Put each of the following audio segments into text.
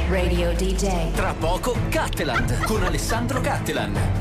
Radio DJ. Tra poco Catteland con Alessandro Cattelan.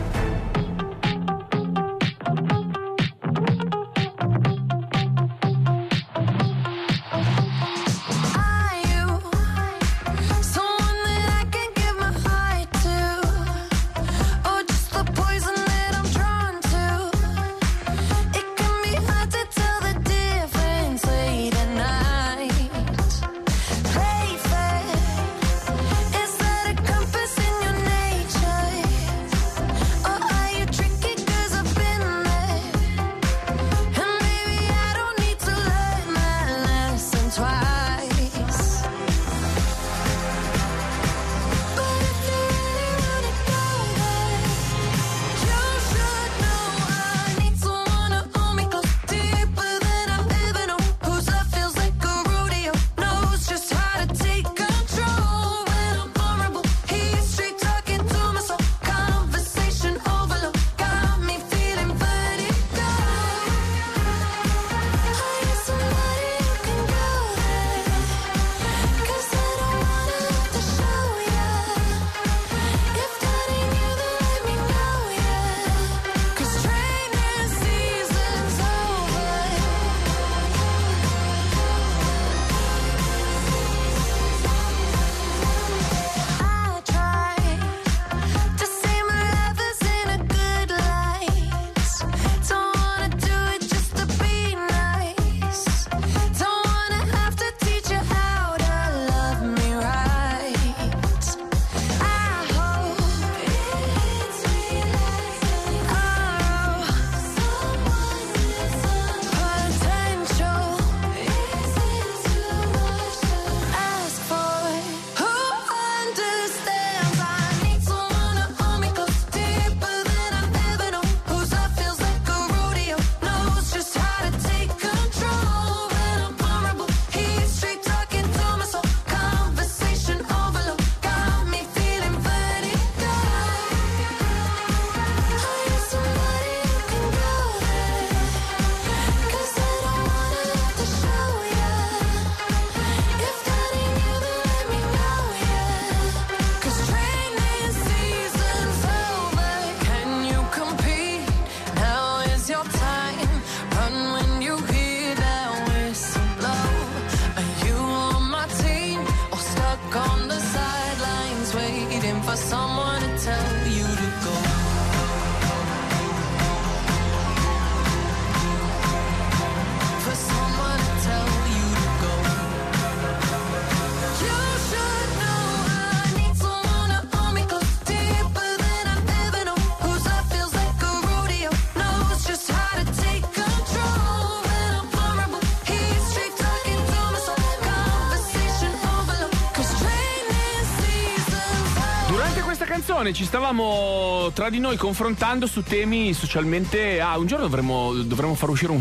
Ci stavamo tra di noi confrontando su temi socialmente. Un giorno dovremmo far uscire un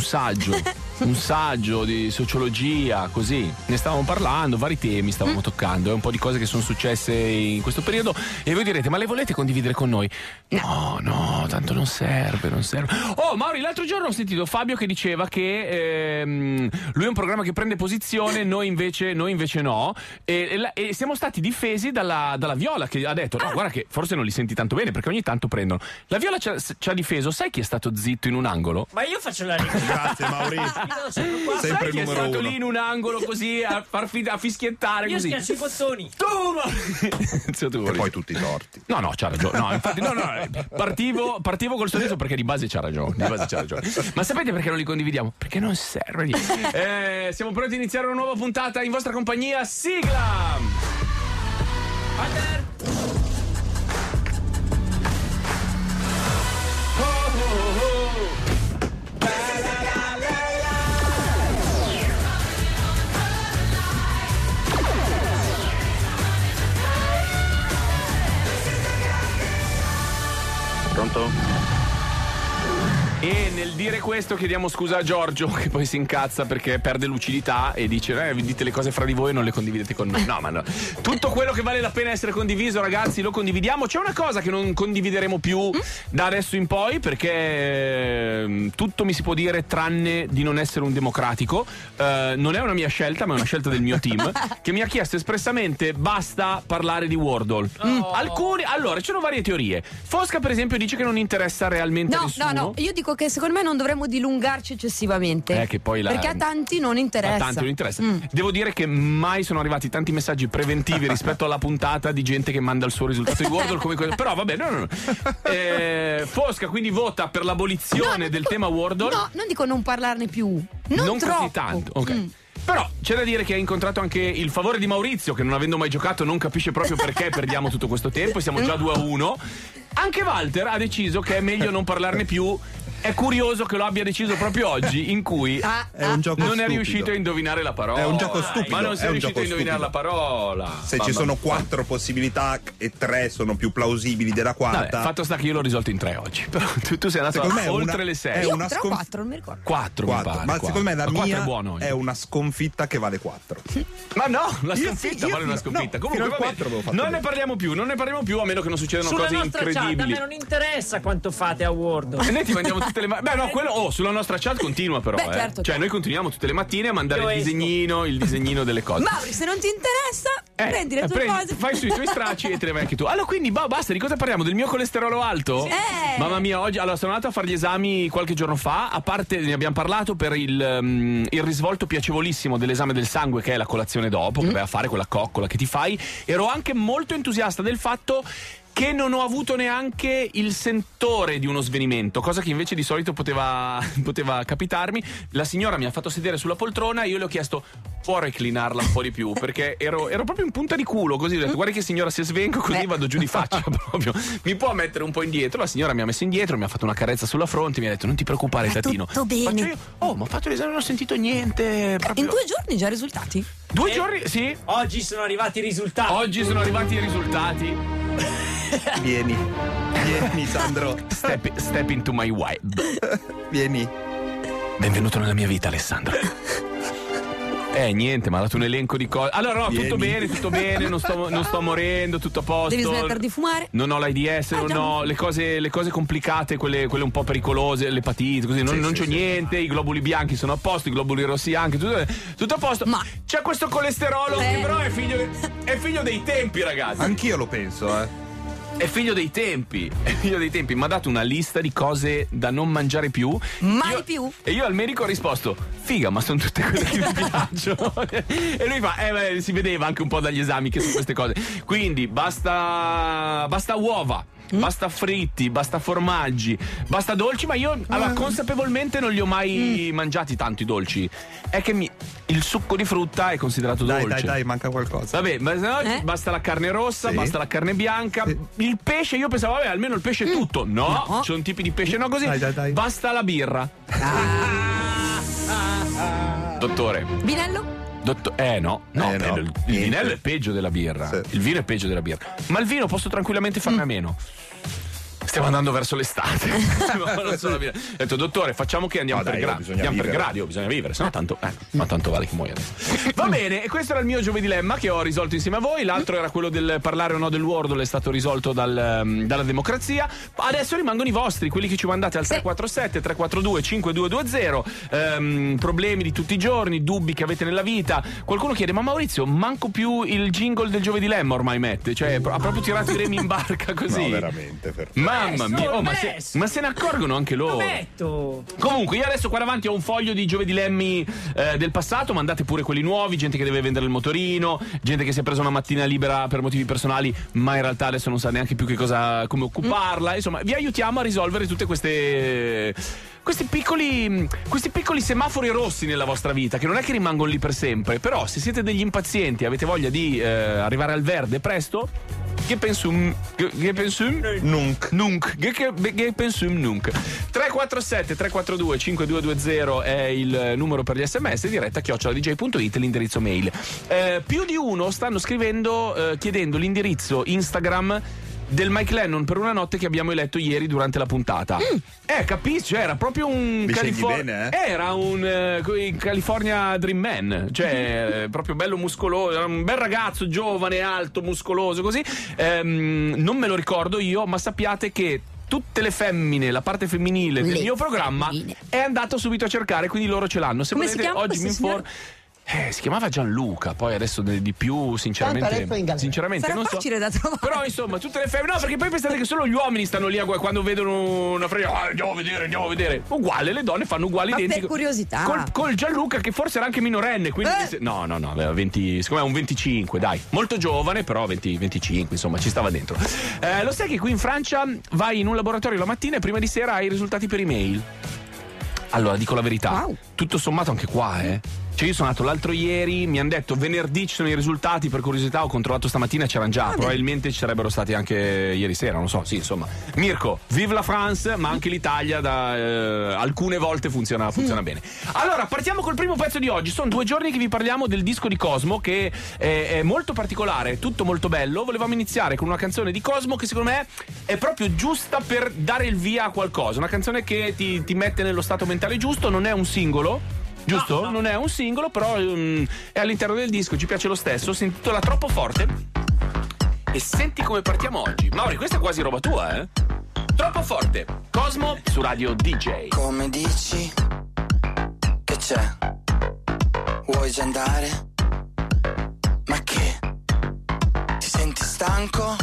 saggio di sociologia, così ne stavamo parlando, vari temi stavamo toccando, un po' di cose che sono successe in questo periodo, e voi direte: ma le volete condividere con noi? No, tanto non serve. Oh Mauri, l'altro giorno ho sentito Fabio che diceva che lui è un programma che prende posizione, noi invece no, e siamo stati difesi dalla Viola, che ha detto: no, guarda che forse non li senti tanto bene perché ogni tanto prendono. La Viola ci ha difeso. Sai chi è stato zitto in un angolo? Ma io faccio la ricerca. Grazie Mauri. Sempre il numero uno. È stato lì in un angolo così a fischiettare. Io così. schiaccio i bottoni. E poi tutti i torti. No, c'ha ragione. No, infatti, partivo col sorriso perché di base c'ha ragione. Ma sapete perché non li condividiamo? Perché non serve. Siamo pronti a iniziare una nuova puntata in vostra compagnia. Sigla! Pronto? E nel dire questo chiediamo scusa a Giorgio, che poi si incazza perché perde lucidità e dice vi dite le cose fra di voi e non le condividete con noi. No, ma no. Tutto quello che vale la pena essere condiviso, ragazzi, lo condividiamo. C'è una cosa che non condivideremo più da adesso in poi, perché tutto mi si può dire tranne di non essere un democratico. Non è una mia scelta, ma è una scelta del mio team, che mi ha chiesto espressamente basta parlare di Wordle. Allora, ci sono varie teorie. Fosca, per esempio, dice che non interessa realmente a nessuno. No, io dico che secondo me non dovremmo dilungarci eccessivamente. Che poi perché a tanti non interessa. Devo dire che mai sono arrivati tanti messaggi preventivi rispetto alla puntata di gente che manda il suo risultato di Wordle come quello. Però vabbè, no. Fosca quindi vota per l'abolizione del tema Wordle. No, non dico non parlarne più. Non troppo. Così tanto. Ok. Però c'è da dire che ha incontrato anche il favore di Maurizio, che non avendo mai giocato non capisce proprio perché perdiamo tutto questo tempo e siamo già 2-1. Anche Walter ha deciso che è meglio non parlarne più. È curioso che lo abbia deciso proprio oggi, in cui è un gioco non stupido. è riuscito a indovinare la parola. È un gioco stupido. Ma non sei riuscito a indovinare la parola. Se ci sono 4 possibilità e 3 sono più plausibili della quarta. Vabbè, fatto sta che io l'ho risolto in 3 oggi. Però tu sei andato oltre le 6. Io 3 o 4, non mi ricordo. 4 mi pare. Ma secondo me la mia è una sconfitta che vale 4. Ma no, la sconfitta vale una sconfitta. Comunque non ne parliamo più, a meno che non succedano cose incredibili. Chat, a me non interessa quanto fate a Wordle. E noi ti mandiamo tutte le beh no, quello sulla nostra chat continua però. Certo. Cioè noi continuiamo tutte le mattine a mandare il disegnino delle cose. Mauri, se non ti interessa, prendi le tue cose. Fai sui tuoi stracci e te le vai anche tu. Allora quindi basta, di cosa parliamo? Del mio colesterolo alto? Mamma mia, oggi sono andato a fare gli esami qualche giorno fa. A parte ne abbiamo parlato per il risvolto piacevolissimo dell'esame del sangue, che è la colazione dopo, che vai a fare quella coccola che ti fai. Ero anche molto entusiasta del fatto che non ho avuto neanche il sentore di uno svenimento, cosa che invece di solito poteva capitarmi. La signora mi ha fatto sedere sulla poltrona e io le ho chiesto: può reclinarla un po' di più? Perché ero proprio in punta di culo, così ho detto: guardi che signora, se svengo così vado giù di faccia proprio. Mi può mettere un po' indietro? La signora mi ha messo indietro, mi ha fatto una carezza sulla fronte, mi ha detto: non ti preoccupare, tatino. Tutto bene. Ma ho fatto l'esame, non ho sentito niente. In 2 giorni già risultati? 2 giorni, sì. Oggi sono arrivati i risultati. Vieni, Sandro. Step into my web. Vieni. Benvenuto nella mia vita, Alessandro. Niente, mi ha dato un elenco di cose. Allora no, tutto bene, non sto morendo, tutto a posto. Devi smettere di fumare? Non ho l'AIDS, non ho le cose complicate, quelle un po' pericolose, l'epatite, così, non c'ho niente, i globuli bianchi sono a posto, i globuli rossi anche, tutto a posto. Ma c'è questo colesterolo che però è figlio dei tempi, ragazzi. Anch'io lo penso, È figlio dei tempi, mi ha dato una lista di cose da non mangiare più. Mai più? E io al medico ho risposto: figa, ma sono tutte cose che mi piacciono. E lui fa: si vedeva anche un po' dagli esami che su queste cose. Quindi basta uova. Basta fritti, basta formaggi, basta dolci, ma io consapevolmente non li ho mai mangiati tanto i dolci. È che il succo di frutta è considerato dolce. Dai, manca qualcosa. Vabbè, ma no, basta la carne rossa, basta la carne bianca. Il pesce, io pensavo, vabbè, almeno il pesce è tutto. No, ci sono tipi di pesce, no, così. Dai. Basta la birra. Dottore. Vinello? No. Il vinello è peggio della birra. Sì. Il vino è peggio della birra. Ma il vino posso tranquillamente farne a meno. Stiamo andando verso l'estate. Ho detto: dottore, facciamo che andiamo per gradi. Bisogna vivere, sennò tanto vale che muoia adesso. Va bene, e questo era il mio giovedì-lemma che ho risolto insieme a voi. L'altro era quello del parlare o no del Wordle, è stato risolto dalla democrazia. Adesso rimangono i vostri, quelli che ci mandate al 347 342 5220. Problemi di tutti i giorni, dubbi che avete nella vita. Qualcuno chiede: ma Maurizio, manco più il jingle del giovedì-lemma ormai mette? Cioè, ha proprio tirato i remi in barca così. No, veramente. Mamma mia, ma se ne accorgono anche loro. Comunque, io adesso qua davanti ho un foglio di giovedì-lemmi del passato. Mandate pure quelli nuovi, gente che deve vendere il motorino, gente che si è presa una mattina libera per motivi personali, ma in realtà adesso non sa neanche più come occuparla. Insomma, vi aiutiamo a risolvere tutte questi piccoli semafori rossi nella vostra vita, che non è che rimangono lì per sempre. Però se siete degli impazienti e avete voglia di arrivare al verde presto, che pensum nunc 347 342 5220 è il numero per gli sms, diretta @dj.it l'indirizzo mail. Più di uno stanno scrivendo chiedendo l'indirizzo Instagram del Mike Lennon per una notte che abbiamo eletto ieri durante la puntata. Capisci? Era proprio un bene, Era un California Dream Man, cioè proprio bello muscoloso, era un bel ragazzo giovane, alto, muscoloso, così. Non me lo ricordo io, ma sappiate che tutte le femmine, la parte femminile del mio programma è andato subito a cercare, quindi loro ce l'hanno. Se Come volete, si chiama oggi mi informo. Si chiamava Gianluca, poi adesso di più sinceramente Sarà non so. facile da trovare. Però insomma tutte le femmine, no, perché poi pensate che solo gli uomini stanno lì quando vedono una frega, andiamo a vedere. Uguale, le donne fanno uguali, ma identico. per curiosità. Col Gianluca che forse era anche minorenne, quindi no, aveva 20, secondo me un 25, dai. Molto giovane, però 25, insomma, ci stava dentro. Lo sai che qui in Francia vai in un laboratorio la mattina e prima di sera hai i risultati per email? Allora, dico la verità, tutto sommato anche qua, Cioè io sono andato l'altro ieri, mi hanno detto venerdì ci sono i risultati, per curiosità ho controllato stamattina, c'erano già, probabilmente ci sarebbero stati anche ieri sera, non so, sì, insomma. Mirko, vive la France, ma anche l'Italia alcune volte funziona bene. Allora, partiamo col primo pezzo di oggi. Sono 2 giorni che vi parliamo del disco di Cosmo, che è molto particolare, tutto molto bello. Volevamo iniziare con una canzone di Cosmo che secondo me è proprio giusta per dare il via a qualcosa, una canzone che ti mette nello stato mentale giusto, non è un singolo. Giusto? No. Non è un singolo, però è all'interno del disco, ci piace lo stesso. Si intitola Troppo Forte. E senti come partiamo oggi. Mauri, questa è quasi roba tua, Troppo Forte, Cosmo su Radio DJ. Come dici? Che c'è? Vuoi già andare? Ma che? Ti senti stanco?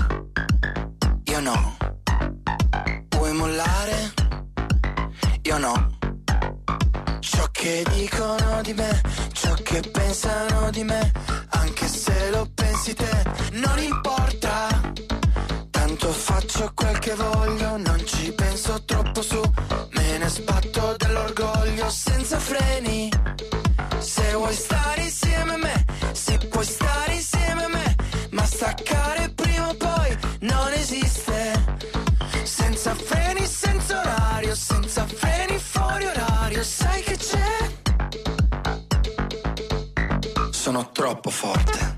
Io no. Vuoi mollare? Io no. Ciò che dicono di me, ciò che pensano di me, anche se lo pensi te, non importa. Tanto faccio quel che voglio, non ci penso troppo su, me ne sbatto dell'orgoglio senza freni. Se vuoi stare insieme a me, se puoi stare insieme a me, ma staccare prima o poi non esiste. Senza freni, senza orario, senza freni fuori orario, sai che c'è? Sono troppo forte.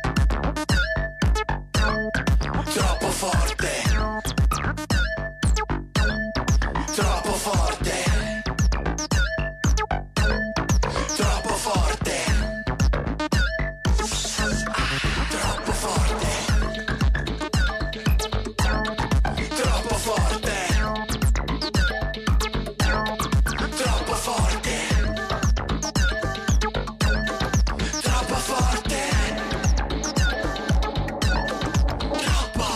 Troppo forte. Troppo forte. Troppo forte. Troppo forte. Troppo forte. Troppo forte. Troppo forte. Troppo.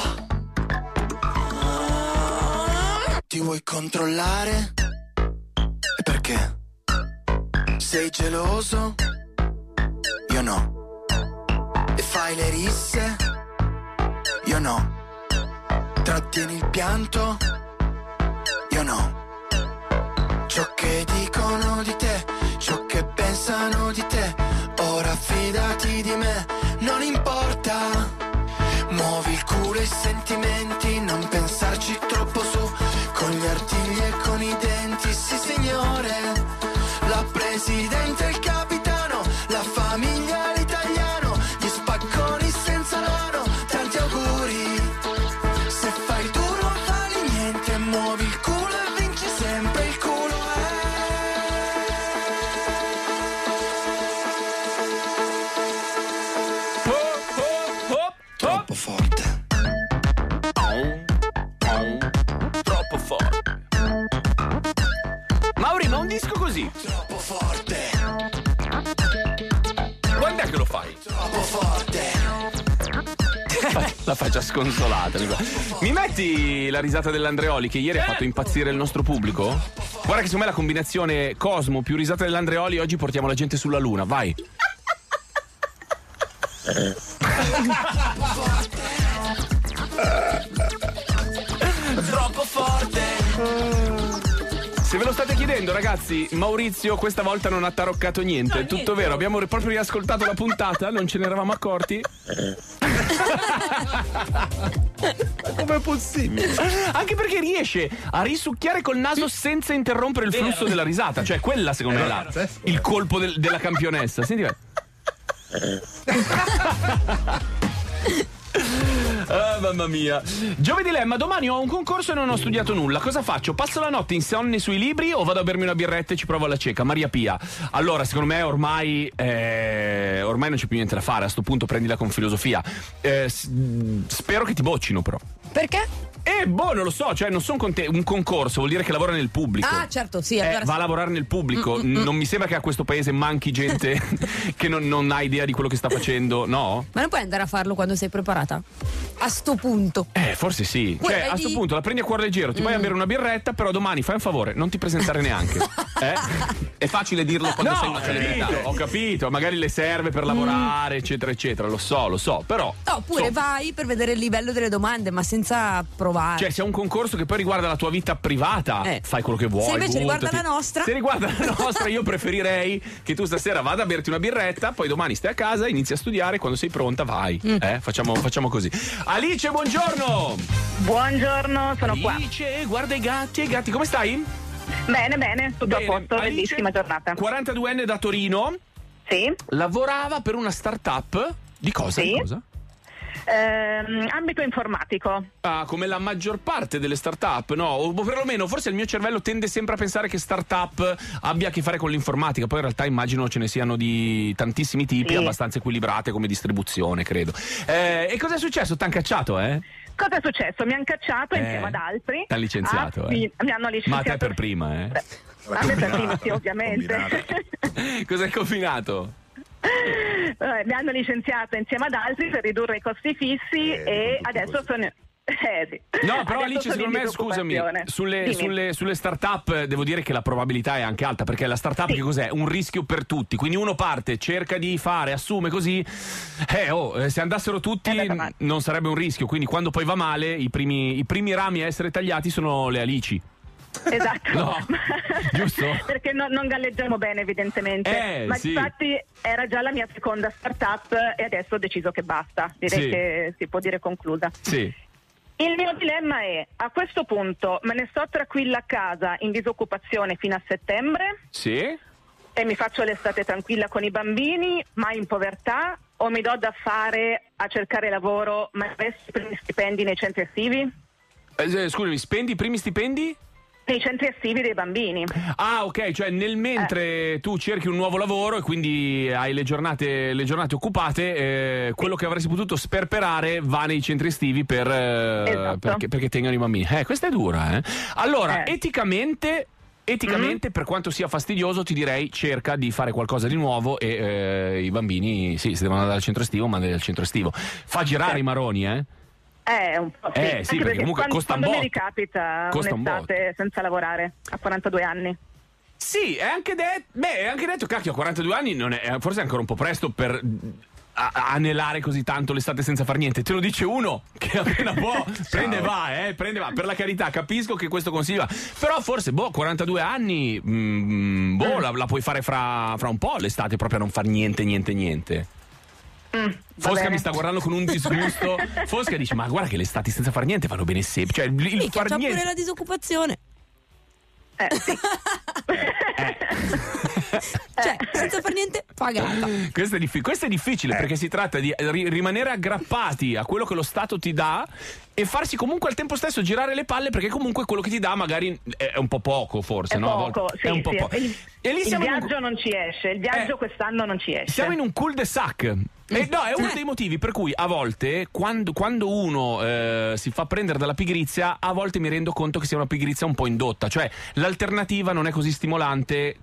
Ti vuoi controllare? E perché? Sei geloso? Io no. E fai le risse? Io no. Trattieni il pianto? Io no. Ciò che dicono di te, ciò che pensano di te, ora fidati di me, non importa. Muovi il culo e i sentimenti, non pensarci troppo su, con gli artigli e con i denti, sì signore. La presidente e il capitano, la famiglia, l'italiano, gli spacconi senza mano, tanti auguri. Se fai il duro non vali niente, muovi il culo e vinci sempre, il culo troppo forte. Troppo forte. Mauri, ma un disco così Troppo forte. quando è che lo fai? Troppo forte. La faccia sconsolata. Mi metti la risata dell'Andreoli che ieri ha fatto impazzire il nostro pubblico? Guarda che secondo me la combinazione Cosmo più risata dell'Andreoli, oggi portiamo la gente sulla luna, vai. Troppo forte. Se ve lo state chiedendo, ragazzi, Maurizio questa volta non ha taroccato niente. È tutto vero, abbiamo proprio riascoltato la puntata, non ce ne eravamo accorti. Com'è possibile? Anche perché riesce a risucchiare col naso senza interrompere il flusso della risata. Cioè, quella secondo me è il colpo della campionessa. Senti, Mamma mia. Giovedì Lemma, domani ho un concorso e non ho studiato nulla. Cosa faccio? Passo la notte insonni sui libri o vado a bermi una birretta e ci provo alla cieca? Maria Pia. Allora, secondo me ormai non c'è più niente da fare. A sto punto prendila con filosofia. Spero che ti boccino, però. Perché? Non lo so, cioè non sono con te. Un concorso vuol dire che lavora nel pubblico. Ah, certo, sì. Allora va a lavorare nel pubblico. Non mi sembra che a questo paese manchi gente che non ha idea di quello che sta facendo, no? Ma non puoi andare a farlo quando sei preparata? A sto punto. Forse sì. Cioè, a sto punto la prendi a cuore leggero, ti vai a bere una birretta, però domani fai un favore, non ti presentare neanche. È facile dirlo quando sei una celebrità. Ho capito, magari le serve per lavorare, eccetera, eccetera. Lo so, però. Oppure vai per vedere il livello delle domande, ma senza provare. Cioè, se è un concorso che poi riguarda la tua vita privata, fai quello che vuoi. Se invece buttati. riguarda la nostra. Se riguarda la nostra, io preferirei che tu stasera vada a berti una birretta, poi domani stai a casa, inizi a studiare, quando sei pronta vai. Facciamo così. Alice, buongiorno! Buongiorno, sono qua. Alice, guarda i gatti, come stai? Bene, tutto a posto, Alice, bellissima giornata. 42enne da Torino. Sì. Lavorava per una startup. Di cosa? Sì. Di cosa? Ambito informatico. Ah, come la maggior parte delle start-up, no? O perlomeno forse il mio cervello tende sempre a pensare che start-up abbia a che fare con l'informatica. Poi in realtà immagino ce ne siano di tantissimi tipi, abbastanza equilibrate come distribuzione, credo. E cosa è successo? T'han cacciato, Cosa è successo? Mi hanno cacciato insieme ad altri. T'hanno licenziato, mi hanno licenziato. Ma a te per prima, A me per prima, sì, ovviamente. Cos'hai combinato? Mi hanno licenziato insieme ad altri per ridurre i costi fissi e adesso sono... Sì. No, però adesso Alice, secondo me, scusami, sulle start-up devo dire che la probabilità è anche alta, perché la start-up che cos'è? Un rischio per tutti, quindi uno parte, cerca di fare, assume così, se andassero tutti non sarebbe un rischio, quindi quando poi va male i primi rami a essere tagliati sono le alici. Esatto. No, giusto? Perché non galleggiamo bene, evidentemente. Ma infatti era già la mia seconda startup e adesso ho deciso che basta. Direi che si può dire conclusa. Sì. Il mio dilemma è, a questo punto me ne sto tranquilla a casa in disoccupazione fino a settembre. Sì. E mi faccio l'estate tranquilla con i bambini, ma in povertà, o mi do da fare a cercare lavoro, ma investo i primi stipendi nei centri estivi? Scusami, spendi i primi stipendi? Nei centri estivi dei bambini. Ah, ok, cioè nel mentre tu cerchi un nuovo lavoro e quindi hai le giornate occupate, quello che avresti potuto sperperare va nei centri estivi perché tengano i bambini. Questa è dura, Allora, eticamente, per quanto sia fastidioso, ti direi cerca di fare qualcosa di nuovo e i bambini, se devono andare al centro estivo, mandali al centro estivo. Fa girare i maroni, un po' sì. Sì, perché comunque costa un botto. Quando mi ricapita un'estate senza lavorare a 42 anni? Sì, è anche detto, cacchio, a 42 anni forse è ancora un po' presto per anelare così tanto l'estate senza far niente. Te lo dice uno che appena può prende e va. Per la carità, capisco che questo consiglio va. Però forse 42 anni la puoi fare fra un po' l'estate, proprio a non far niente. Fosca mi sta guardando con un disgusto. Fosca dice: ma guarda che le estati senza far niente vanno bene sempre. Cioè, il far c'ha niente. pure la disoccupazione. Sì. Cioè, senza far niente, pagata. Questo è difficile perché si tratta di rimanere aggrappati a quello che lo Stato ti dà e farsi comunque al tempo stesso girare le palle, perché comunque quello che ti dà magari è un po' poco, forse, è un po' poco. E lì il viaggio non ci esce, il viaggio quest'anno non ci esce. Siamo in un cul-de-sac. È uno dei motivi per cui a volte quando uno si fa prendere dalla pigrizia, a volte mi rendo conto che sia una pigrizia un po' indotta, cioè l'alternativa non è così stimolante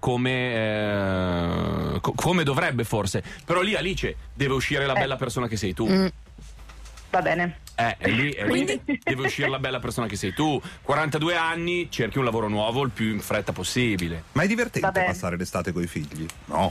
come dovrebbe forse. Però lì, Alice, deve uscire la bella persona che sei tu. Va bene. Lì deve uscire la bella persona che sei tu. 42 anni, cerchi un lavoro nuovo il più in fretta possibile. Ma è divertente passare l'estate coi figli? No.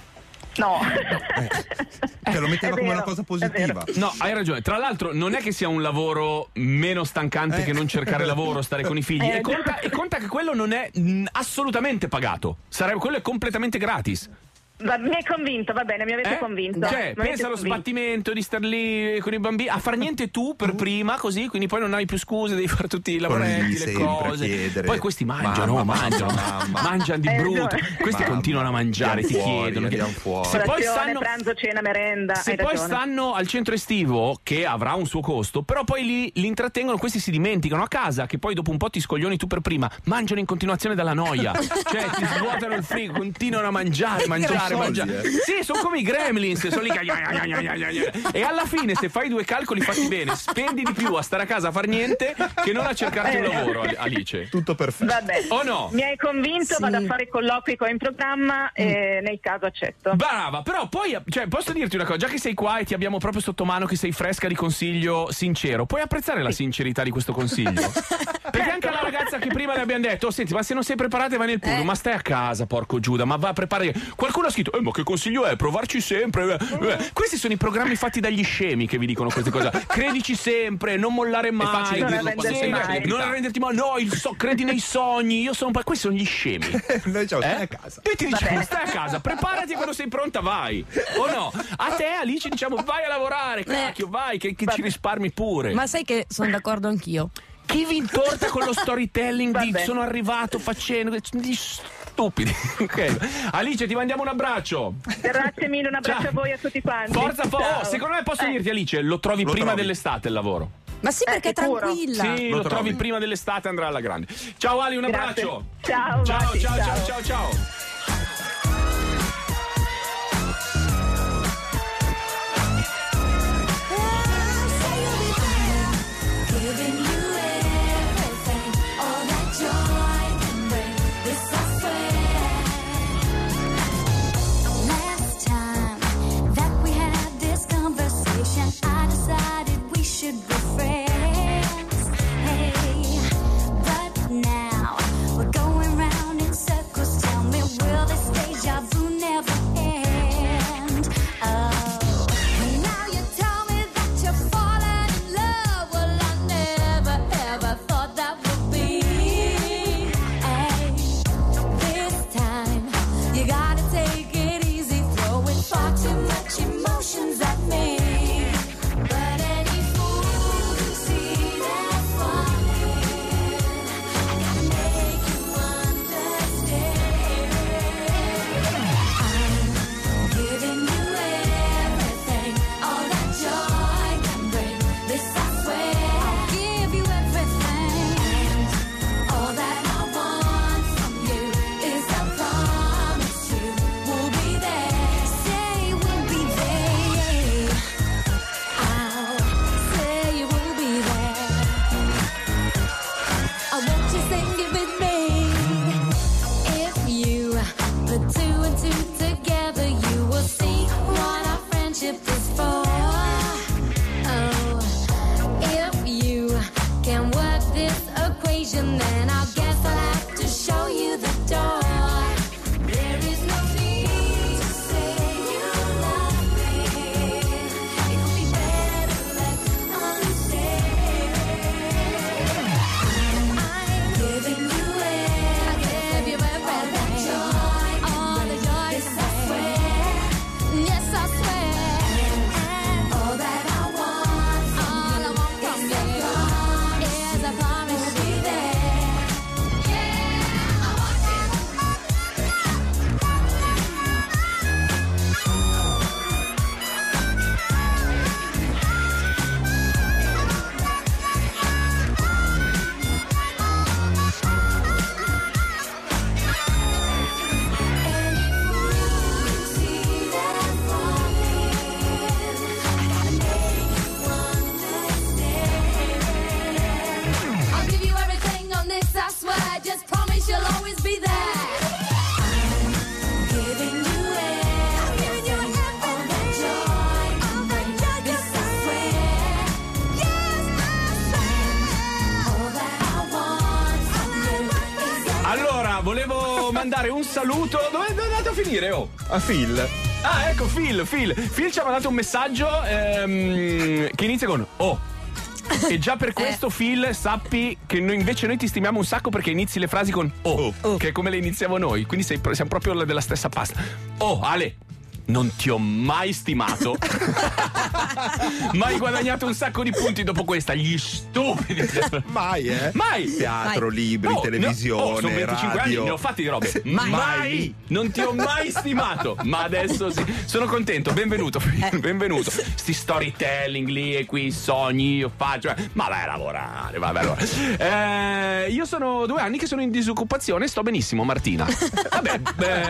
Lo metteva come una cosa positiva. No, hai ragione. Tra l'altro non è che sia un lavoro meno stancante che non cercare lavoro, stare con i figli. E conta che quello non è assolutamente pagato. Quello è completamente gratis. Mi hai convinto, va bene, mi avete convinto. Cioè, pensa allo sbattimento di star lì con i bambini, a far niente tu per prima, così, quindi poi non hai più scuse, devi fare tutti i lavoretti, le cose. Poi questi mangiano di brutto. Questi continuano a mangiare, ti chiedono. Se poi stanno pranzo, cena, merenda. Se poi stanno al centro estivo, che avrà un suo costo, però poi li intrattengono, questi si dimenticano a casa, che poi dopo un po' ti scoglioni tu per prima, mangiano in continuazione dalla noia. Cioè, ti svuotano il frigo, continuano a mangiare. Sì, sono come i gremlins, sono lì e alla fine, se fai due calcoli fatti bene, spendi di più a stare a casa a far niente che non a cercarti un lavoro, Alice. Tutto perfetto. Vabbè. O no? Mi hai convinto, Sì. vado a fare i colloqui in programma e nel caso accetto. Brava, però poi, cioè, posso dirti una cosa, già che sei qua e ti abbiamo proprio sotto mano, che sei fresca di consiglio sincero, puoi apprezzare la sincerità di questo consiglio? Perché anche alla ragazza che prima le abbiamo detto, senti, ma se non sei preparata vai nel pullman, ma stai a casa, porco Giuda, ma va a preparare. Qualcuno ha scritto, ma che consiglio è? Provarci sempre. Questi sono i programmi fatti dagli scemi che vi dicono queste cose. Credici sempre, non mollare mai. È facile Non dirlo quando sei mai. Non arrenderti mai. No, credi nei sogni. Questi sono gli scemi. Noi diciamo, stai a casa. Noi ti diciamo, stai a casa, preparati, quando sei pronta vai. O no? A te, Alice, diciamo, vai a lavorare, cacchio, vai, che ci risparmi pure. Ma sai che sono d'accordo anch'io. Chi vi intorta con lo storytelling di Vabbè. sono arrivato facendo gli stupidi. Ok. Alice, ti mandiamo un abbraccio. Grazie mille, un abbraccio Ciao. a voi e a tutti quanti. Forza, Ciao. secondo me posso dirti, Alice, lo trovi prima dell'estate il lavoro. Ma sì, perché è sicuro. tranquilla. Sì, lo trovi prima dell'estate, andrà alla grande. Ciao Ali, un Grazie. abbraccio. Ciao, baci, Ciao. Volevo mandare un saluto. Dove è andato a finire? A Phil. Ah, ecco, Phil ci ha mandato un messaggio che inizia con E già per questo, Phil, sappi che noi ti stimiamo un sacco perché inizi le frasi con che è come le iniziamo noi. Quindi siamo proprio della stessa pasta. Oh, Ale, non ti ho mai stimato. Ma hai guadagnato un sacco di punti dopo questa. Gli stupidi. Mai. Teatro, Mai. libri, televisione, sono 25 radio. anni, ne ho fatti di robe. Mai. Non ti ho mai stimato. Ma adesso sì. Sono contento. Benvenuto. Benvenuto. Sti storytelling lì e qui sogni io faccio. Ma vai a lavorare. Vabbè. Io sono 2 anni che sono in disoccupazione. Sto benissimo, Martina. Vabbè.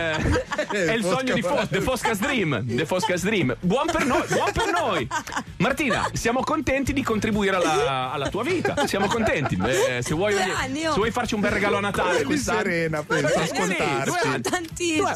È il sogno di The Fosca's Dream. Buon per noi. Martina, siamo contenti di contribuire alla tua vita. Siamo contenti. Se vuoi farci un bel regalo a Natale quest'anno. Serena, penso ascoltarti. Tantissimo.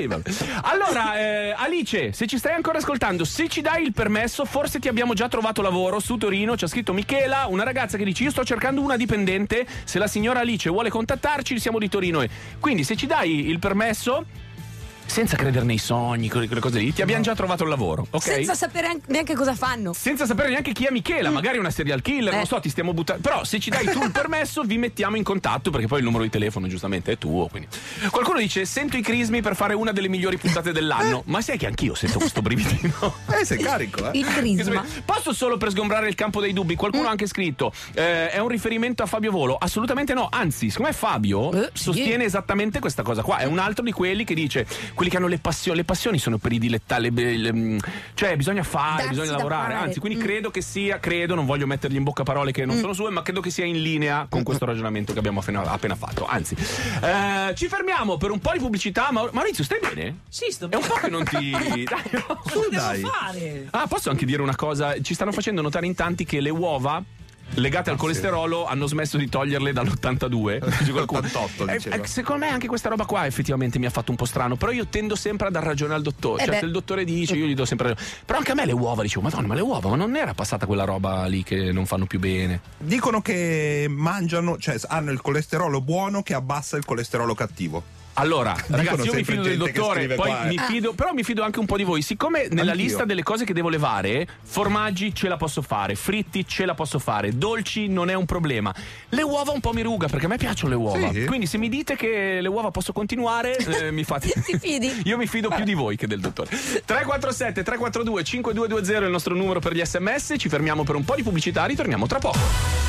Allora, Alice, se ci stai ancora ascoltando, se ci dai il permesso, forse ti abbiamo già trovato lavoro su Torino. Ci ha scritto Michela, una ragazza che dice: io sto cercando una dipendente. Se la signora Alice vuole contattarci, siamo di Torino. Quindi se ci dai il permesso, senza credere nei sogni, quelle cose lì, ti abbiamo già trovato il lavoro, ok? Senza sapere neanche cosa fanno. Senza sapere neanche chi è Michela, magari una serial killer, non so, ti stiamo buttando. Però se ci dai tu il permesso, vi mettiamo in contatto, perché poi il numero di telefono giustamente è tuo. Quindi. Qualcuno dice: sento i crismi per fare una delle migliori puntate dell'anno. Ma sai che anch'io sento questo brividino? Sei carico, Il crisma. Posso solo per sgombrare il campo dei dubbi? Qualcuno ha anche scritto: è un riferimento a Fabio Volo? Assolutamente no. Anzi, secondo me Fabio sostiene esattamente questa cosa qua. È un altro di quelli che dice: quelli che hanno le passioni. Le passioni sono per i dilettali, cioè bisogna fare, bisogna lavorare. Anzi, quindi credo che sia, non voglio mettergli in bocca parole che non sono sue, ma credo che sia in linea con questo ragionamento che abbiamo appena fatto. Anzi, ci fermiamo per un po' di pubblicità. Maurizio, stai bene? Sì, sto È bene. un po' che non ti. Dai, no. Cosa dai. devo fare? Ah, posso anche dire una cosa? Ci stanno facendo notare in tanti che le uova legate al colesterolo hanno smesso di toglierle dall'82. L'88 diceva. Secondo me anche questa roba qua effettivamente mi ha fatto un po' strano. Però io tendo sempre a dar ragione al dottore. Cioè, se il dottore dice, io gli do sempre ragione. Però anche a me le uova, dicevo: Madonna, ma le uova, ma non era passata quella roba lì che non fanno più bene? Dicono che mangiano, cioè hanno il colesterolo buono che abbassa il colesterolo cattivo. Allora, ragazzi, io mi sempre fido del gente che dottore, scrive poi qua, però mi fido anche un po' di voi. Siccome nella Anch'io. lista delle cose che devo levare, formaggi ce la posso fare, fritti ce la posso fare, dolci non è un problema. Le uova un po' mi ruga, perché a me piacciono le uova. Sì? Quindi se mi dite che le uova posso continuare, mi fate. Ti fidi? Io mi fido più di voi che del dottore. 347 342 5220 è il nostro numero per gli SMS. Ci fermiamo per un po' di pubblicità, ritorniamo tra poco.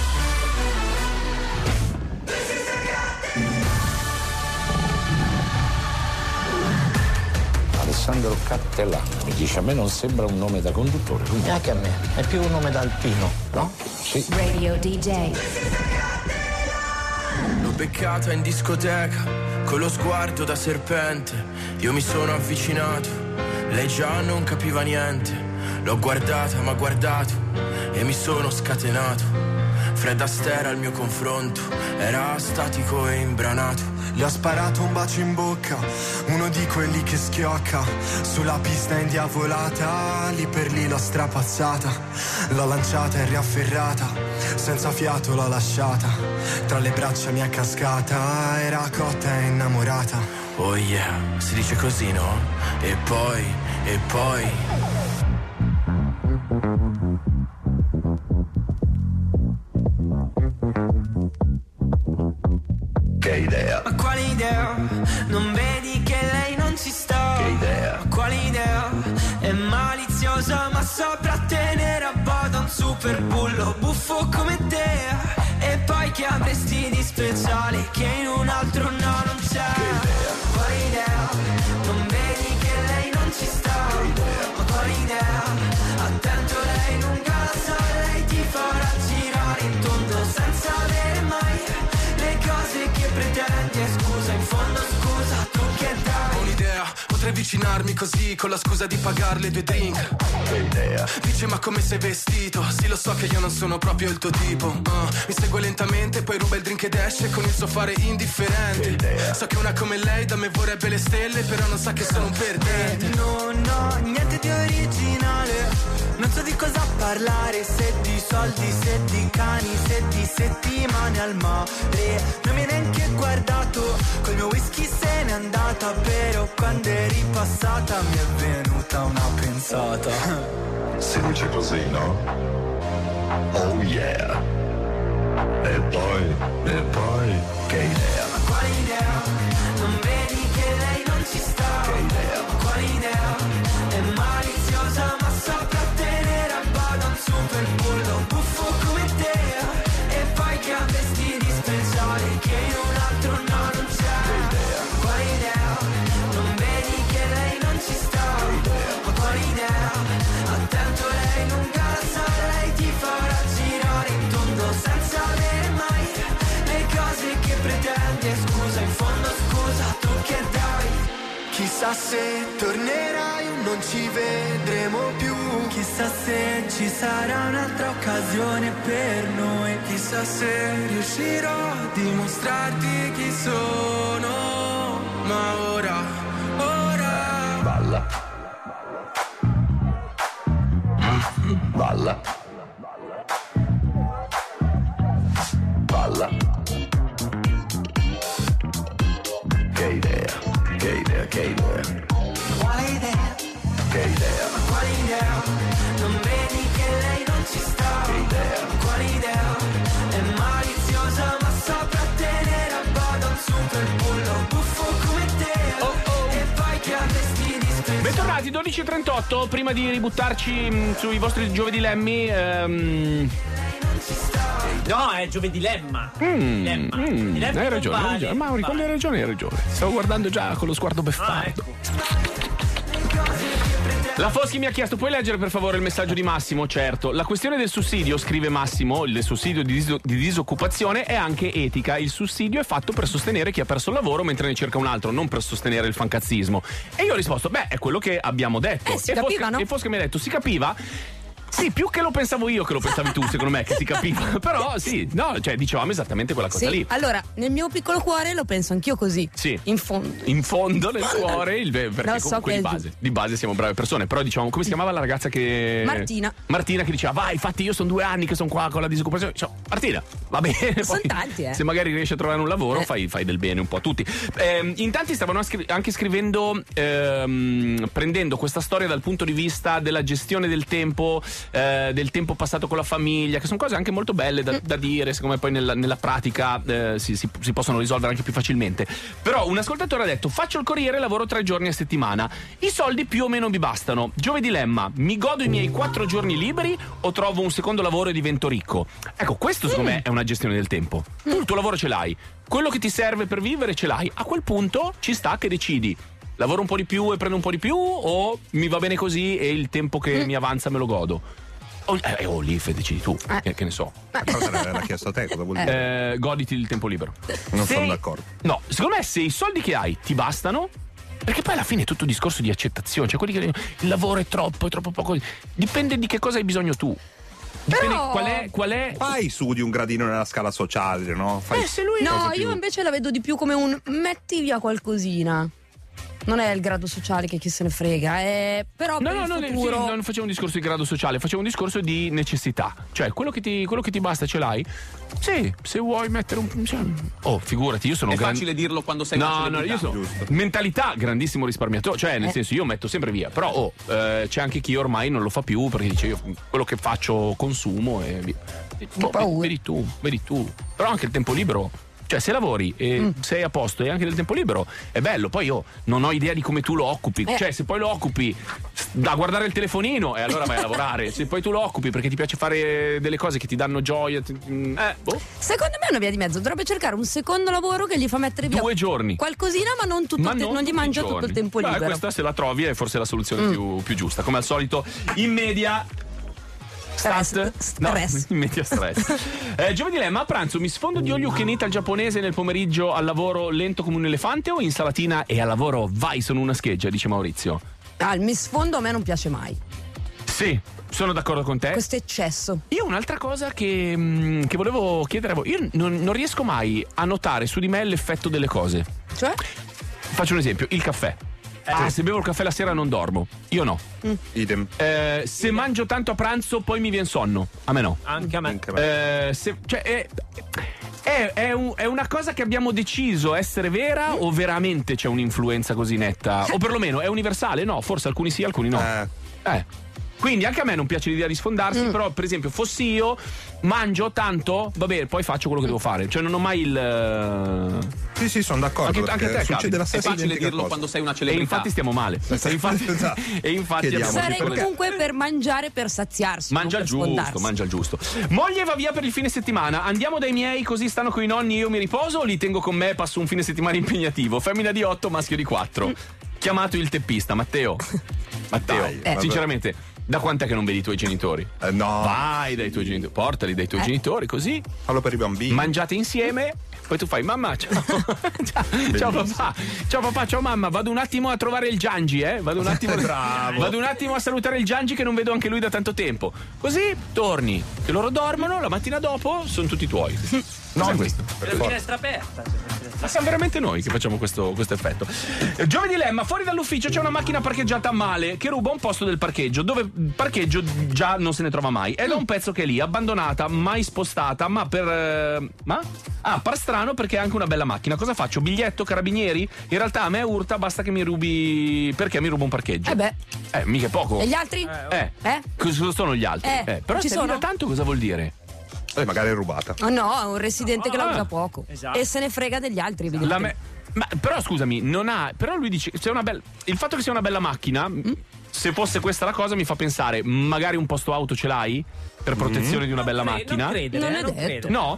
Alessandro Cattelan, mi dice: a me non sembra un nome da conduttore. Neanche a me, è più un nome da alpino, no? Sì. Radio DJ. L'ho beccata in discoteca, con lo sguardo da serpente. Io mi sono avvicinato, lei già non capiva niente. L'ho guardata, m'ha guardato e mi sono scatenato. Fred Astaire al mio confronto, era statico e imbranato. Le ho sparato un bacio in bocca, uno di quelli che schiocca. Sulla pista indiavolata, lì per lì l'ho strapazzata. L'ho lanciata e riafferrata, senza fiato l'ho lasciata. Tra le braccia mi è cascata, era cotta e innamorata. Oh yeah, si dice così, no? E poi Che idea? Ma quale idea? Non vedi che lei non ci sta? Che idea? Ma quale idea? È maliziosa ma saprà tenere a bada un super bullo buffo come te. E poi che avresti di speciale che in un altro no non c'è? Che idea? Quale idea? Non vedi che lei non ci sta? Che idea? Ma quale idea? Attento, lei lunga la sa, lei ti farà girare in tondo senza avere mai le cose che pretendi. E scusa, in fondo scusa, tu che dai? Ho un'idea, potrei avvicinarmi così con la scusa di pagarle 2 drink. Che idea? Dice: ma come sei vestito? Sì, lo so che io non sono proprio il tuo tipo. Mi segue lentamente, poi ruba il drink ed esce con il suo fare indifferente. Che idea? So che una come lei da me vorrebbe le stelle, però non sa che sono un perdente. Non ho niente di originale, non so di cosa parlare, se di soldi, se di cani, se di settimane al mare. Non mi hai neanche guardato, col mio whisky se n'è andata, però quando eri passata mi è venuta una pensata. Si dice così, no? Oh yeah. E poi, che idea. Ma quale idea? Non vedi che lei non ci sta? Che idea. Ma quale idea? È maliziosa ma saprà tenere a bada un super bullo buffo come te. E poi che ha vestiti speciali che in un altro no non c'è. Che idea. Ma quale idea? Non vedi che lei non ci sta? Che idea. Ma quale idea? Attento lei lunga la sa, lei ti farà girare in tondo senza avere mai le cose che pretendi. E scusa, in fondo scusa, tu che dai? Chissà se tornerai o non ci vedremo più. Chissà se ci sarà un'altra occasione per noi. Chissà se riuscirò a dimostrarti chi sono. Ma ora Balla. Balla. Balla. Che idea. Che idea, che idea. quale idea? Che idea. Ma quale idea? Non vedi che lei non ci sta? Che idea. Ma quale idea? È maliziosa ma saprà tenere a bada un super bullo buffo come te. E poi che ha vestiti speciali. Bentornati, 12.38. Prima di ributtarci sui vostri giovedì lemmi, No, è giovedì lemma. hai ragione, Mauri, con le ragioni hai ragione. Stavo guardando già con lo sguardo beffardo. La Foschi mi ha chiesto: puoi leggere per favore il messaggio di Massimo? Certo. La questione del sussidio, scrive Massimo, il sussidio di disoccupazione è anche etica. Il sussidio è fatto per sostenere chi ha perso il lavoro mentre ne cerca un altro, non per sostenere il fancazzismo. E io ho risposto: beh, è quello che abbiamo detto. Si capiva, no? E Foschi mi ha detto: si capiva? Sì, più che lo pensavo io che lo pensavi tu, secondo me, che si capiva. Però sì, no, cioè dicevamo esattamente quella cosa lì. Allora, nel mio piccolo cuore lo penso anch'io così. Sì. In fondo. In fondo nel cuore, perché Lo so comunque che di base siamo brave persone. Però diciamo, come si chiamava la ragazza che. Martina che diceva: vai, infatti io sono 2 anni che sono qua con la disoccupazione. Cioè, Martina, va bene. Sono poi, tanti, se magari riesci a trovare un lavoro, fai del bene un po' a tutti. In tanti stavano anche scrivendo, prendendo questa storia dal punto di vista della gestione del tempo tempo passato con la famiglia, che sono cose anche molto belle da dire, secondo me poi nella pratica si possono risolvere anche più facilmente. Però un ascoltatore ha detto: faccio il corriere, lavoro 3 giorni a settimana, i soldi più o meno mi bastano. Giovedì lemma: mi godo i miei 4 giorni liberi o trovo un secondo lavoro e divento ricco? Ecco, questo secondo me è una gestione del tempo. Tu il tuo lavoro ce l'hai, quello che ti serve per vivere ce l'hai, a quel punto ci sta che decidi: lavoro un po' di più e prendo un po' di più, o mi va bene così e il tempo che mi avanza me lo godo. Lì decidi tu, che ne so. Cosa l'ha chiesto a te? Cosa vuol dire? Goditi il tempo libero. Non sono d'accordo. No, secondo me se i soldi che hai ti bastano, perché poi alla fine è tutto un discorso di accettazione, cioè quelli che il lavoro è troppo poco, dipende di che cosa hai bisogno tu. Dipende qual è. Fai su di un gradino nella scala sociale, no? Se lui io invece la vedo di più come un metti via qualcosina. Non è il grado sociale che chi se ne frega, però per il futuro... non facevo un discorso di grado sociale, facevo un discorso di necessità. Cioè, quello che ti basta ce l'hai? Sì, se vuoi mettere figurati, io sono... È facile dirlo quando sei io sono mentalità grandissimo risparmiatore. Cioè, nel senso, io metto sempre via. Però c'è anche chi ormai non lo fa più, perché dice: io quello che faccio consumo e via. Vedi tu. Però anche il tempo libero, cioè se lavori e sei a posto e anche del tempo libero è bello. Poi io non ho idea di come tu lo occupi, cioè se poi lo occupi da guardare il telefonino e allora vai a lavorare, se poi tu lo occupi perché ti piace fare delle cose che ti danno gioia, Secondo me è una via di mezzo. Dovrebbe cercare un secondo lavoro che gli fa mettere via 2 giorni qualcosina, ma non tutto, non gli mangia tutto il tempo libero. Questa, se la trovi, è forse la soluzione più giusta. Come al solito in media stress. In media stress. Giovedì lemma: a pranzo mi sfondo di olio Kenita al giapponese, nel pomeriggio al lavoro lento come un elefante, o insalatina e al lavoro vai sono una scheggia, dice Maurizio. Il mi sfondo a me non piace mai. Sì, sono d'accordo con te. Questo eccesso. Io un'altra cosa che volevo chiedere a voi: io non riesco mai a notare su di me l'effetto delle cose. Cioè? Faccio un esempio: il caffè. Se bevo il caffè la sera non dormo. Io no. Idem. Se mangio tanto a pranzo poi mi viene sonno. A me no. Anche a me. È una cosa che abbiamo deciso essere vera, o veramente c'è un'influenza così netta? O perlomeno è universale? No, forse alcuni sì, alcuni no. Quindi anche a me non piace l'idea di sfondarsi, però per esempio fossi io, mangio tanto, vabbè, poi faccio quello che devo fare. Cioè non ho mai il... Sì, sono d'accordo. Anche a te succede la È stessa facile dirlo cosa. quando sei una E celebrità. infatti stiamo male. E infatti Chiediamo. Sarei perché? comunque per mangiare per saziarsi. Mangia non il per giusto, sfondarsi. mangia il giusto. Moglie va via per il fine settimana. Andiamo dai miei così stanno coi nonni e io mi riposo o li tengo con me e passo un fine settimana impegnativo? Femmina di 8, maschio di 4. Chiamato il teppista, Matteo. Matteo, Dai, sinceramente, da quant'è che non vedi i tuoi genitori? No. Vai dai tuoi genitori, portali dai tuoi genitori così. Fallo per i bambini. Mangiate insieme. Poi tu fai mamma, ciao. Ciao papà. Ciao papà, ciao mamma. Vado un attimo a trovare il Giangi, Vado un attimo Vado un attimo a salutare il Giangi che non vedo anche lui da tanto tempo. Così torni, che loro dormono, la mattina dopo sono tutti tuoi. No, questo. La finestra aperta. Ma siamo veramente noi che facciamo questo effetto. Giovedì dilemma, fuori dall'ufficio c'è una macchina parcheggiata male che ruba un posto del parcheggio, dove il parcheggio già non se ne trova mai. È da un pezzo che è lì, abbandonata, mai spostata, ma per strano perché è anche una bella macchina. Cosa faccio? Biglietto, carabinieri? In realtà a me urta, basta che mi rubi, perché mi ruba un parcheggio. Mica è poco. E gli altri? Cosa sono gli altri? Però ci se sono? da tanto cosa vuol dire? Magari è rubata. Oh no, è un residente che la usa poco. Esatto. E se ne frega degli altri, evidentemente. Ma però scusami, non ha. Però lui dice c'è una bella. Il fatto che sia una bella macchina, se fosse questa la cosa, mi fa pensare, magari un posto auto ce l'hai? Per protezione di una bella macchina? Non credere, Non è non detto. credere. No?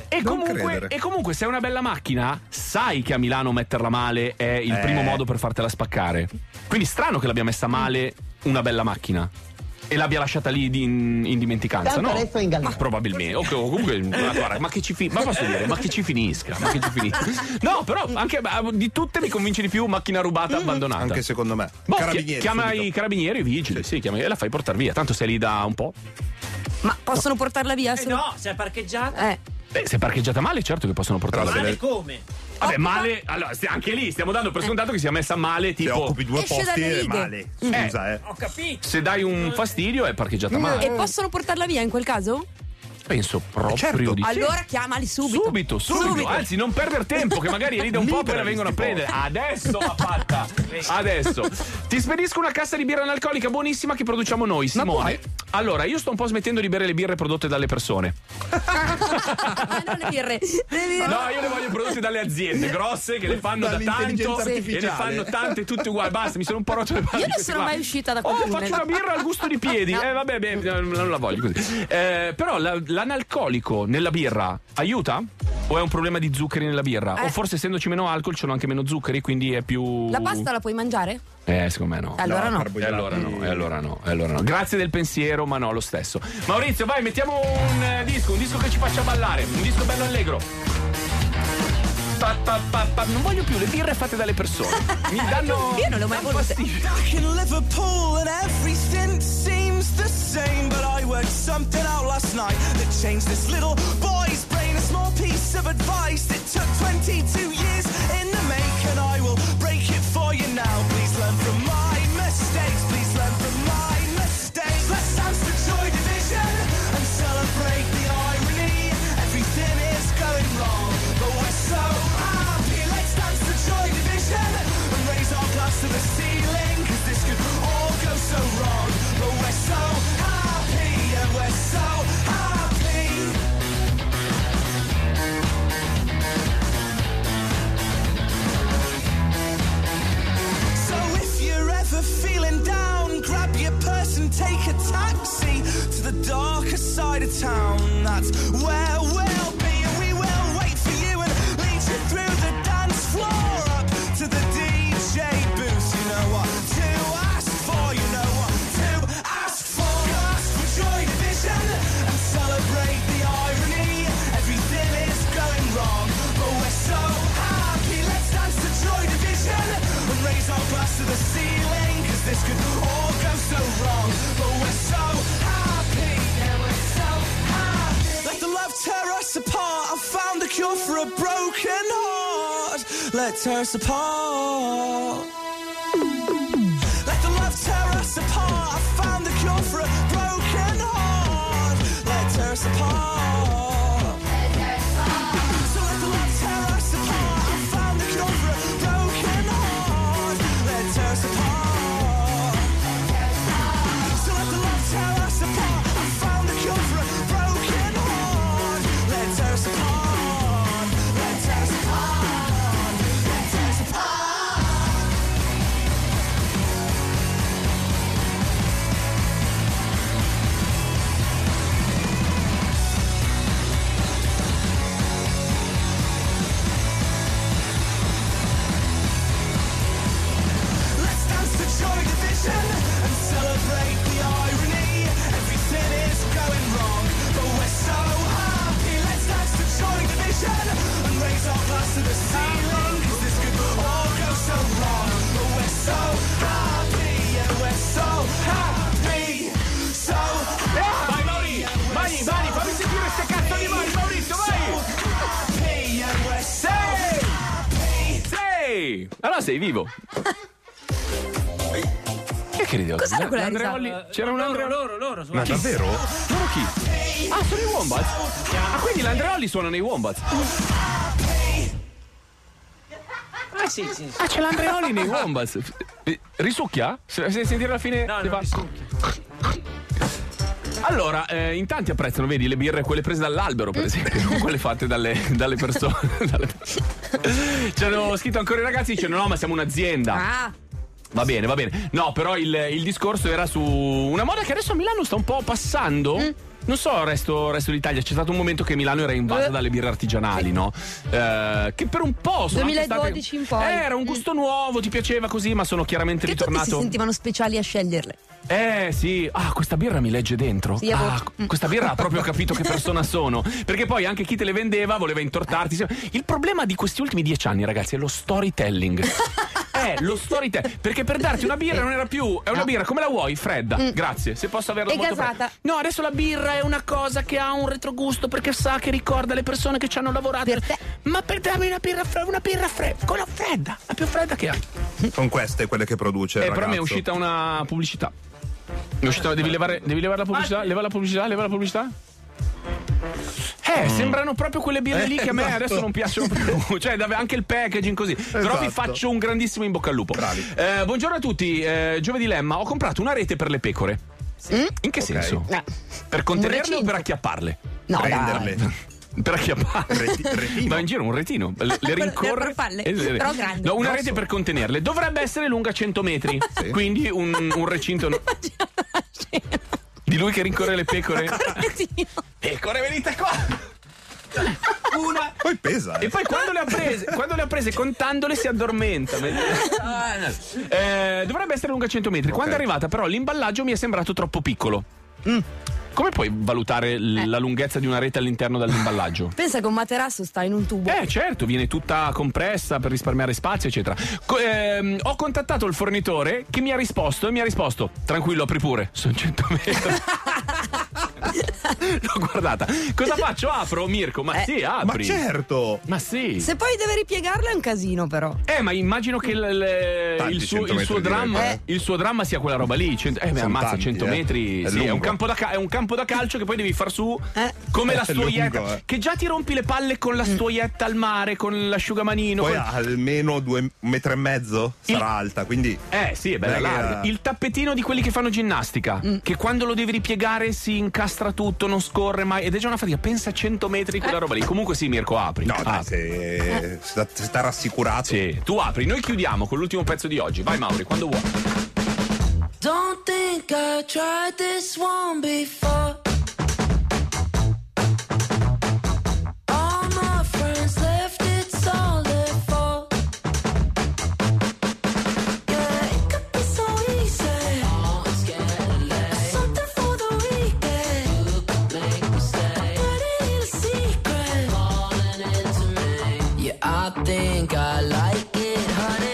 E comunque se è una bella macchina, sai che a Milano metterla male è il primo modo per fartela spaccare. Quindi strano che l'abbia messa male una bella macchina. E l'abbia lasciata lì in dimenticanza, no? Ma probabilmente. O comunque, guarda, ma posso dire, ma che ci finisca. No, però anche di tutte mi convince di più macchina rubata abbandonata. Anche secondo me. Carabinieri. Chiama subito. i carabinieri e i vigili, sì, e la fai portare via. Tanto sei lì da un po'. Ma possono portarla via? No, se è parcheggiata. Beh, se è parcheggiata male, certo che possono portarla via. Male come? Vabbè, male. Allora, anche lì stiamo dando per scontato che sia messa male. Se Tipo, occupi due esce posti dalle è righe. male. Scusa, Ho capito. se dai un fastidio è parcheggiata male. E possono portarla via in quel caso? Penso proprio certo. di sì. Allora chiamali subito. Subito. Anzi, non perdere tempo, che magari ride un po' poi la vengono a prendere. Adesso l'ha fatta. Adesso. Ti spedisco una cassa di birra analcolica buonissima che produciamo noi, Simone. Allora, io sto un po' smettendo di bere le birre prodotte dalle persone. Non le birre. No, io le voglio prodotte dalle aziende grosse che le fanno da tanto Dall'intelligenza e artificiale. ne fanno tante tutte uguali. Basta, mi sono un po' rotto le palle. Io non queste sono qua. mai uscita da qualcuno. Faccio una birra al gusto di piedi. Vabbè, non la voglio così. Però l'analcolico nella birra aiuta? O è un problema di zuccheri nella birra? O forse essendoci meno alcol ci sono anche meno zuccheri, quindi è più... La pasta la puoi mangiare? Secondo me no. Allora no. E allora no. Grazie del pensiero, ma no, lo stesso. Maurizio, vai, mettiamo un disco che ci faccia ballare. Un disco bello allegro. Non voglio più le birre fatte dalle persone. Mi danno. Io non le ho mai volute. Back in Liverpool and everything seems the same, but I worked something out last night that changed this little boy's brain. A small piece of advice that took 22 years in the make, and I will break it for you now. Please learn from my mistakes. Please learn from my mistakes. Let's dance to Joy Division and celebrate the irony. Everything is going wrong, but we're so happy. Let's dance to Joy Division and raise our glass to the ceiling, 'cause this could all go so wrong, but we're so happy, and we're so happy. So if you're ever feeling down, grab your purse and take a taxi to the darker side of town. That's where we'll be, and we will wait for you and lead you through the dance floor up to the DJ booth. You know what to ask for, you know what to ask for. Ask for Joy Division and celebrate the irony. Everything is going wrong, but we're so happy. Let's dance to Joy Division and raise our glass to the ceiling, 'cause this could all go so wrong, but we're so happy. Yeah, we're so happy. Let the love tear us apart. I found the cure for a broken heart. Let's tear us apart. Let the love tear us apart. I found the cure for a broken heart. Let's tear us apart. So let the love tear us apart. I found the cure for a broken heart. Let's tear us apart. So let the love Allora sei vivo. Che ridi? Cos'era quella Andreoli? C'era un Andreoli. Loro. Ma davvero? Loro chi? Ah, sono i Wombats? Ah, quindi l'Andreoli suonano i Wombats. Sì. Ah, c'è l'Andreoli nei Wombats. Risucchia? Se sentire alla fine. No, non risucchia. Allora, in tanti apprezzano, vedi, le birre quelle prese dall'albero, per esempio, non quelle fatte dalle persone. Ci hanno scritto ancora i ragazzi, dicendo no, ma siamo un'azienda. Ah. Va bene. No, però il discorso era su una moda che adesso a Milano sta un po' passando. Non so, il resto d'Italia. C'è stato un momento che Milano era invasa dalle birre artigianali, no? Che per un po' sono 2012 in poi. Era un gusto nuovo, ti piaceva così, ma sono chiaramente che ritornato. Tutti si sentivano speciali a sceglierle. Sì. Ah, questa birra mi legge dentro. Sì, questa birra ha proprio capito che persona sono. Perché poi anche chi te le vendeva voleva intortarti. Il problema di questi ultimi 10 anni, ragazzi, è lo storytelling. Lo storytelling. Perché per darti una birra non era più. È una birra come la vuoi, fredda. Grazie. Se posso averla e molto gasata. fredda. No, adesso la birra è una cosa che ha un retrogusto perché sa che ricorda le persone che ci hanno lavorato. Per te. Ma per darmi una birra fredda, quella fredda, la più fredda che ha. Sono queste quelle che produce il ragazzo. Però mi è uscita una pubblicità. Devi levare la pubblicità? Leva la pubblicità? Sembrano proprio quelle birre lì che a me esatto. adesso non piacciono più. Cioè, anche il packaging così. Però vi faccio un grandissimo in bocca al lupo. Bravi. Buongiorno a tutti. Giovedì Lemma, ho comprato una rete per le pecore. In che senso? Per contenerle o per acchiapparle? No, prenderle. Per acchiapparle. Retino. Va in giro un retino. Le rincorre. Per farle, però grandi. No, una rete per contenerle. Dovrebbe essere lunga 100 metri. Sì. Quindi un recinto. Di lui che rincorre le pecore. Pecore, venite qua! Una. Poi pesa. E poi quando le ha prese contandole si addormenta. Dovrebbe essere lunga 100 metri. Quando è arrivata però l'imballaggio mi è sembrato troppo piccolo. Come puoi valutare la lunghezza di una rete all'interno dell'imballaggio? Pensa che un materasso sta in un tubo. Certo, viene tutta compressa per risparmiare spazio, eccetera. Ho contattato il fornitore che mi ha risposto tranquillo, apri pure, sono 100 metri. L'ho guardata. Cosa faccio? Apro, Mirko? Ma sì, apri. Ma certo. Ma sì. Se poi deve ripiegarlo è un casino, però. Ma immagino che il suo dramma sia quella roba lì. Ammazza, tanti, 100 metri. Sì, è un campo da calcio che poi devi far su come la stuoietta. Lungo, che già ti rompi le palle con la stuoietta al mare, con l'asciugamanino. Poi almeno 2,5 metri sarà alta, quindi. Sì, è bella larga. Il tappetino di quelli che fanno ginnastica, che quando lo devi ripiegare si incastra tutto, non scorre mai. Ed è già una fatica. Pensa a 100 metri quella roba lì. Comunque sì, Mirko, apri. No, dai, se sta rassicurato. Sì, tu apri. Noi chiudiamo con l'ultimo pezzo di oggi. Vai, Mauri, quando vuoi. Don't think I tried this one before. All my friends left, it's all their fault. Yeah, it could be so easy. Something for the weekend. You could make me stay. Dirty little secret. Falling into me. Yeah, I think I like it, honey.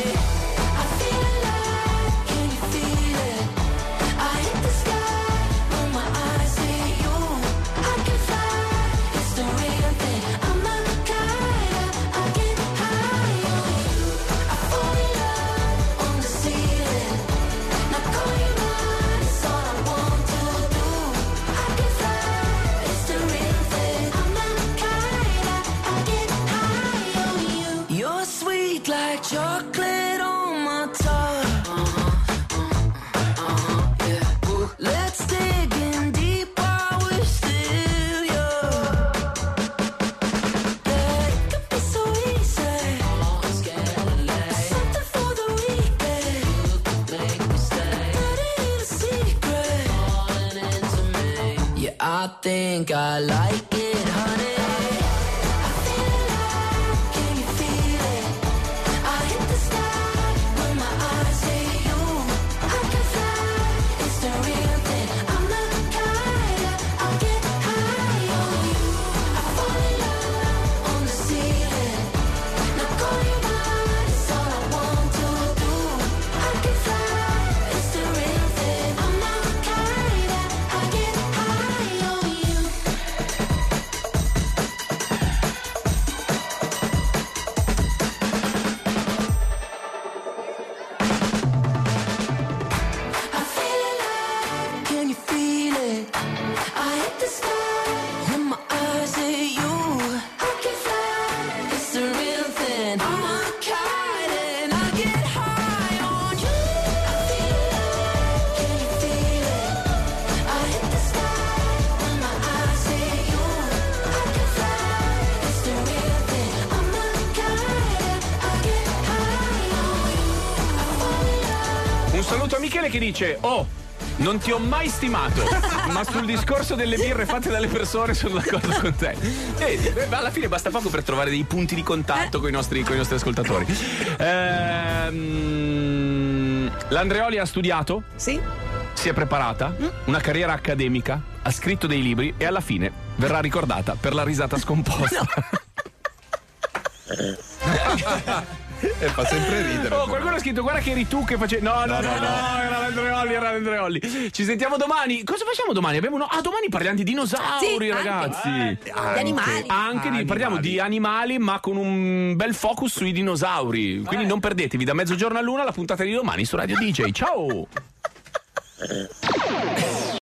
Chocolate on my tongue. Yeah. Let's dig in deep while we're still young. Yeah, it could be so easy. Something for the weekend. You could make me stay. Dirty little secret. Falling into me. Yeah, I think I like it, honey. saluto a Michele che dice: oh, non ti ho mai stimato, ma sul discorso delle birre fatte dalle persone sono d'accordo con te. Vedi, alla fine basta poco per trovare dei punti di contatto con i nostri ascoltatori. L'Andreoli ha studiato? Sì. Si è preparata? Una carriera accademica? Ha scritto dei libri e alla fine verrà ricordata per la risata scomposta. E fa sempre ridere. Oh, qualcuno ha scritto: guarda che eri tu che facevi. No, era l'Andreoli. Ci sentiamo domani. Cosa facciamo domani? Domani parliamo di dinosauri, sì, ragazzi. Di animali. Parliamo di animali, ma con un bel focus sui dinosauri. Quindi non perdetevi da mezzogiorno all'1 la puntata di domani su Radio DJ. Ciao.